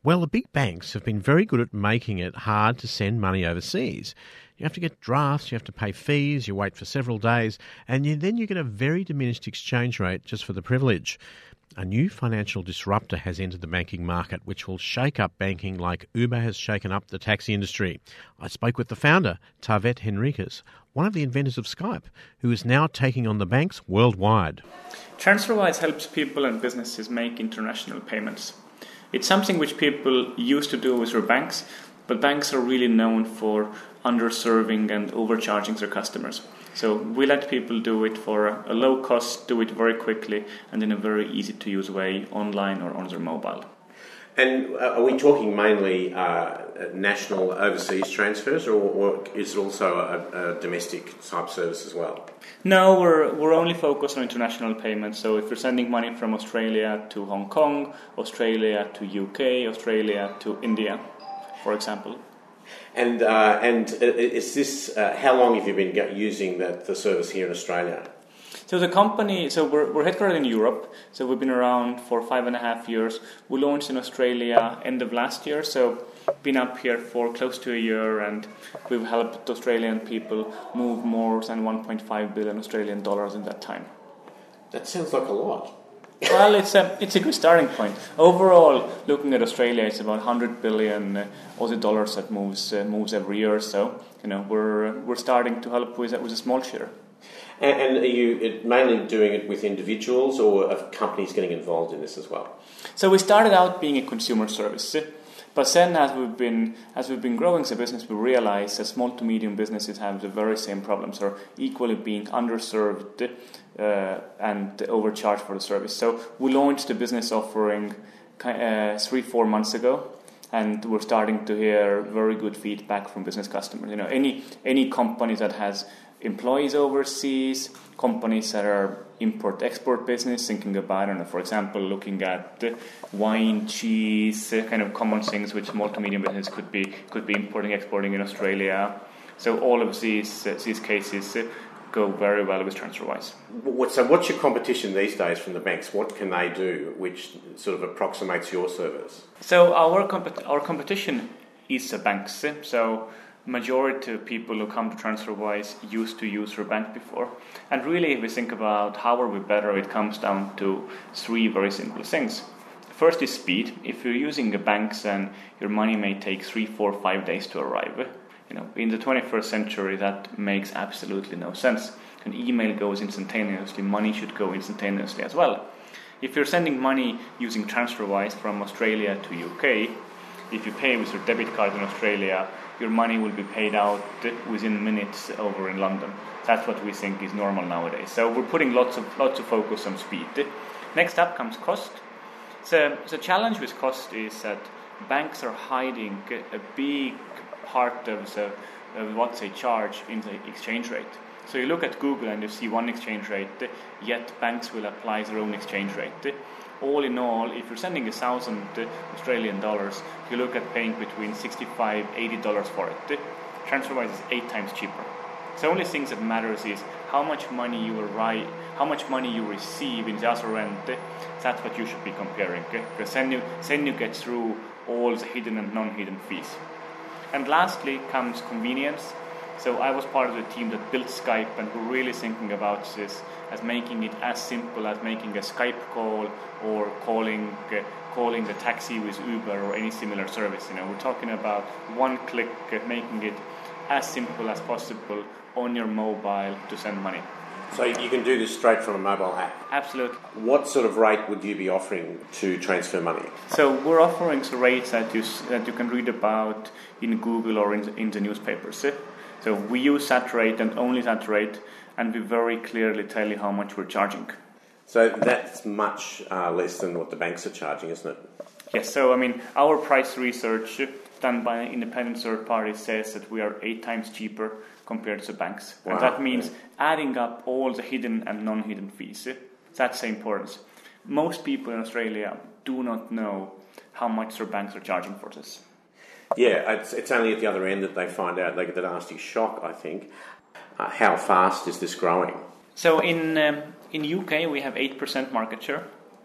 Well, the big banks have been very good at making it hard to send money overseas. You have to get drafts, you have to pay fees, you wait for several days, and then you get a very diminished exchange rate just for the privilege. A new financial disruptor has entered the banking market, which will shake up banking like Uber has shaken up the taxi industry. I spoke with the founder, Taavet Henriques, one of the inventors of Skype, who is now taking on the banks worldwide. TransferWise helps people and businesses make international payments. It's something which people used to do with their banks, but banks are really known for underserving and overcharging their customers. So we let people do it for a low cost, do it very quickly, and in a very easy to use way, online or on their mobile. And are we talking mainly national overseas transfers, or is it also a domestic type service as well? No, we're only focused on international payments. So if you're sending money from Australia to Hong Kong, Australia to UK, Australia to India, for example. And is this how long have you been using the service here in Australia? So the company, we're headquartered in Europe, so we've been around for 5.5 years. We launched in Australia end of last year, so been up here for close to a year, and we've helped Australian people move more than 1.5 billion Australian dollars in that time. That sounds like a lot. Well, it's a good starting point. Overall, looking at Australia, it's about 100 billion Aussie dollars that moves every year. So we're starting to help with a small share. And are you mainly doing it with individuals, or are companies getting involved in this as well? So we started out being a consumer service, but then as we've been growing the business, we realized that small to medium businesses have the very same problems, or equally being underserved and overcharged for the service. So we launched the business offering 3-4 months ago, and we're starting to hear very good feedback from business customers. Any company that has employees overseas, companies that are import-export business, thinking about, for example, looking at wine, cheese, kind of common things which small to medium business could be importing, exporting in Australia. So all of these cases go very well with TransferWise. So what's your competition these days from the banks? What can they do which sort of approximates your service? So our competition is the banks. So majority of people who come to TransferWise used to use their bank before. And really, if we think about how are we better, it comes down to 3 very simple things. First is speed. If you're using a bank, then your money may take 3, 4, 5 days to arrive. In the 21st century, that makes absolutely no sense. An email goes instantaneously, money should go instantaneously as well. If you're sending money using TransferWise from Australia to UK, if you pay with your debit card in Australia, your money will be paid out within minutes over in London. That's what we think is normal nowadays. So we're putting lots of focus on speed. Next up comes cost. So the challenge with cost is that banks are hiding a big part of what they charge in the exchange rate. So you look at Google and you see one exchange rate, yet banks will apply their own exchange rate. All in all, if you're sending 1,000 Australian dollars, you look at paying between $65, $80 for it. TransferWise is 8 times cheaper. The only thing that matters is how much money you receive in the other end. That's what you should be comparing, because then you get through all the hidden and non-hidden fees. And lastly comes convenience. So I was part of the team that built Skype, and we're really thinking about this as making it as simple as making a Skype call or calling the taxi with Uber or any similar service. We're talking about one click, making it as simple as possible on your mobile to send money. So you can do this straight from a mobile app? Absolutely. What sort of rate would you be offering to transfer money? So we're offering the rates that you can read about in Google or in the newspapers. So we use that rate and only that rate, and we very clearly tell you how much we're charging. So that's much less than what the banks are charging, isn't it? Yes, so our price research done by an independent third party says that we are 8 times cheaper compared to banks. Wow. And that means adding up all the hidden and non-hidden fees. That's the importance. Most people in Australia do not know how much their banks are charging for this. Yeah, it's only at the other end that they find out. They get that nasty shock, I think. How fast is this growing? So in UK we have 8% market share.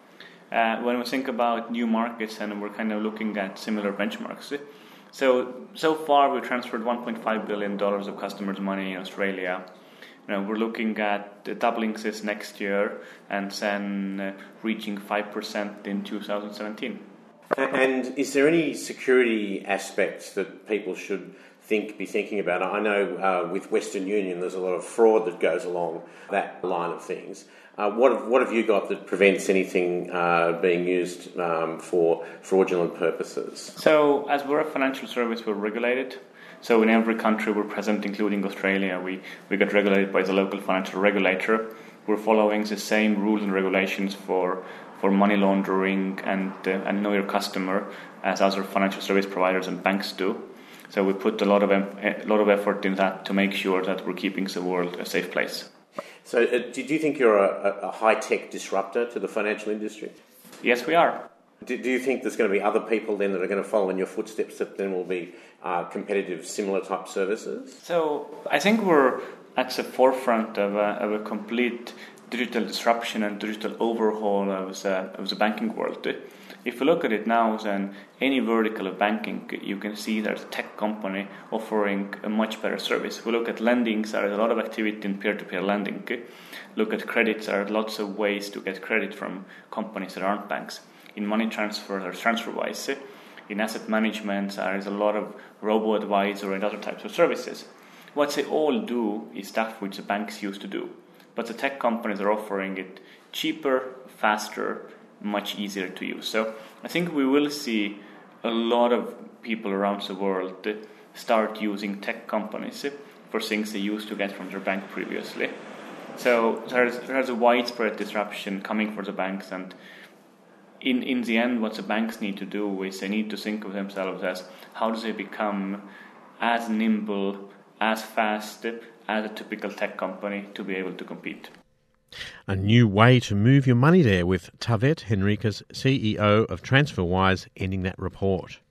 when we think about new markets and we're kind of looking at similar benchmarks. So far we've transferred $1.5 billion of customers' money in Australia. We're looking at doubling this next year and then reaching 5% in 2017. And is there any security aspects that people should be thinking about? I know with Western Union there's a lot of fraud that goes along that line of things. What have you got that prevents anything being used for fraudulent purposes? So as we're a financial service, we're regulated. So in every country we're present, including Australia, we get regulated by the local financial regulator. We're following the same rules and regulations for money laundering and know your customer as other financial service providers and banks do. So we put a lot of effort in that to make sure that we're keeping the world a safe place. So do you think you're a high-tech disruptor to the financial industry? Yes, we are. Do you think there's going to be other people then that are going to follow in your footsteps that then will be competitive, similar type services? So I think we're at the forefront of a complete digital disruption and digital overhaul of the banking world. If you look at it now, then any vertical of banking, you can see there's a tech company offering a much better service. We look at lending, there is a lot of activity in peer-to-peer lending. Look at credits, there are lots of ways to get credit from companies that aren't banks. In money transfer, there's TransferWise. In asset management, there is a lot of robo-advisor and other types of services. What they all do is stuff which the banks used to do. But the tech companies are offering it cheaper, faster, much easier to use. So I think we will see a lot of people around the world start using tech companies for things they used to get from their bank previously. So there's a widespread disruption coming for the banks, and in the end what the banks need to do is they need to think of themselves as how do they become as nimble, as fast as a typical tech company to be able to compete. A new way to move your money there with Taavet Henriques, CEO of TransferWise, ending that report.